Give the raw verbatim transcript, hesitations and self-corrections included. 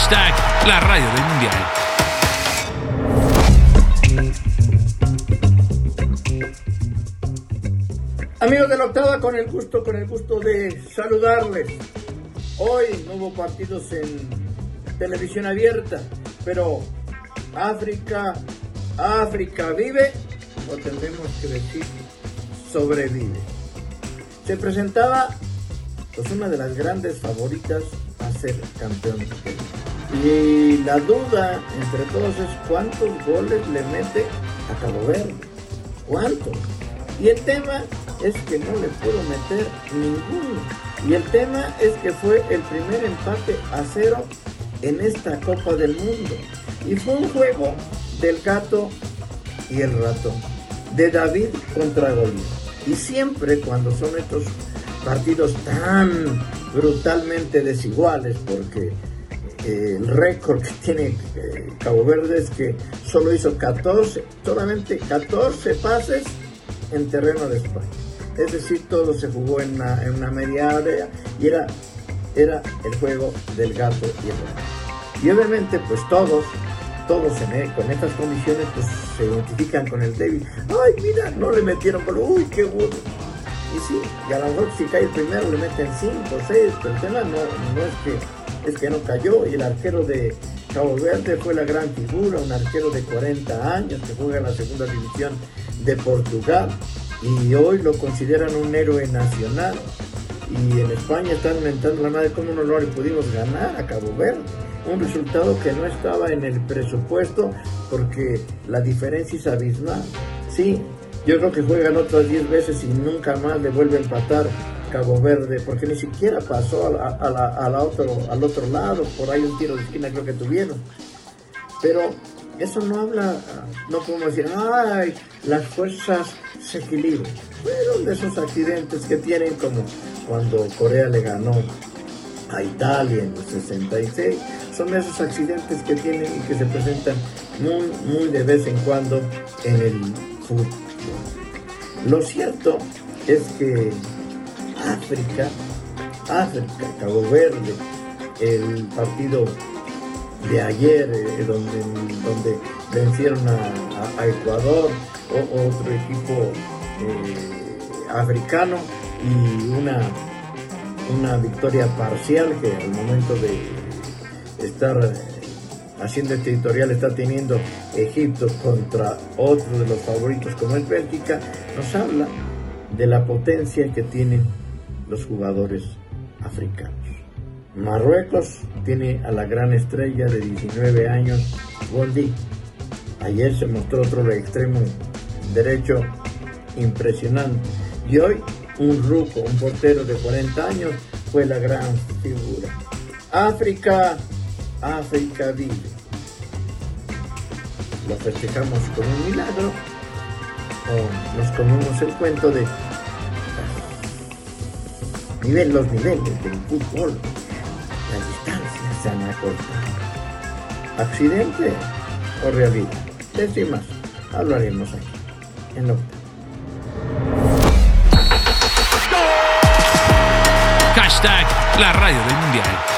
Hashtag la radio del mundial. Amigos de la octava, con el gusto, con el gusto de saludarles. Hoy no hubo partidos en televisión abierta, pero África, África vive, o tendremos que decir sobrevive. Se presentaba pues una de las grandes favoritas a ser campeón. Y la duda entre todos es cuántos goles le mete a Cabo Verde. ¿Cuántos? Y el tema es que no le pudo meter ninguno. Y el tema es que fue el primer empate a cero en esta Copa del Mundo. Y fue un juego del gato y el ratón, de David contra Goliat. Y siempre cuando son estos partidos tan brutalmente desiguales, porque eh, el récord que tiene eh, Cabo Verde es que solo hizo catorce, solamente catorce pases en terreno de España. Es decir, todo se jugó en una, en una media área y era, era el juego del gato y el ratón. Y obviamente pues todos, todos en, con estas condiciones pues se identifican con el débil. Ay, mira, no le metieron gol, uy, qué burro. Y sí, y a lo mejor si cae el primero le meten cinco, seis, pero el tema no, no es que, es que no cayó. Y el arquero de Cabo Verde fue la gran figura, un arquero de cuarenta años que juega en la segunda división de Portugal. Y hoy lo consideran un héroe nacional. Y en España están mentando la madre cómo no lo pudimos ganar a Cabo Verde. Un resultado que no estaba en el presupuesto porque la diferencia es abismal. Sí, yo creo que juegan otras diez veces y nunca más le vuelve a empatar Cabo Verde, porque ni siquiera pasó a la, a la, a la otro, al otro lado. Por ahí un tiro de esquina creo que tuvieron. Pero eso no habla, no podemos decir, ay, las fuerzas se equilibran. Fueron de esos accidentes que tienen, como cuando Corea le ganó a Italia en el sesenta y seis. Son de esos accidentes que tienen y que se presentan muy, muy de vez en cuando en el fútbol. Lo cierto es que África, África, Cabo Verde, el partido de ayer, eh, donde, donde vencieron a, a, a Ecuador, o, otro equipo eh, africano, y una, una victoria parcial que al momento de estar eh, haciendo este editorial está teniendo Egipto contra otro de los favoritos como es Bélgica, nos habla de la potencia que tienen los jugadores africanos. Marruecos tiene a la gran estrella de diecinueve años, Bondi. Ayer se mostró otro extremo derecho impresionante. Y hoy un ruco, un portero de cuarenta años, fue la gran figura. África, África vive. Lo festejamos como un milagro o nos comemos el cuento de nivel, los niveles del fútbol. Las distancias se han acortado. ¿Accidente o realidad? De eso y más hablaremos aquí en la octava. Hashtag la radio del mundial.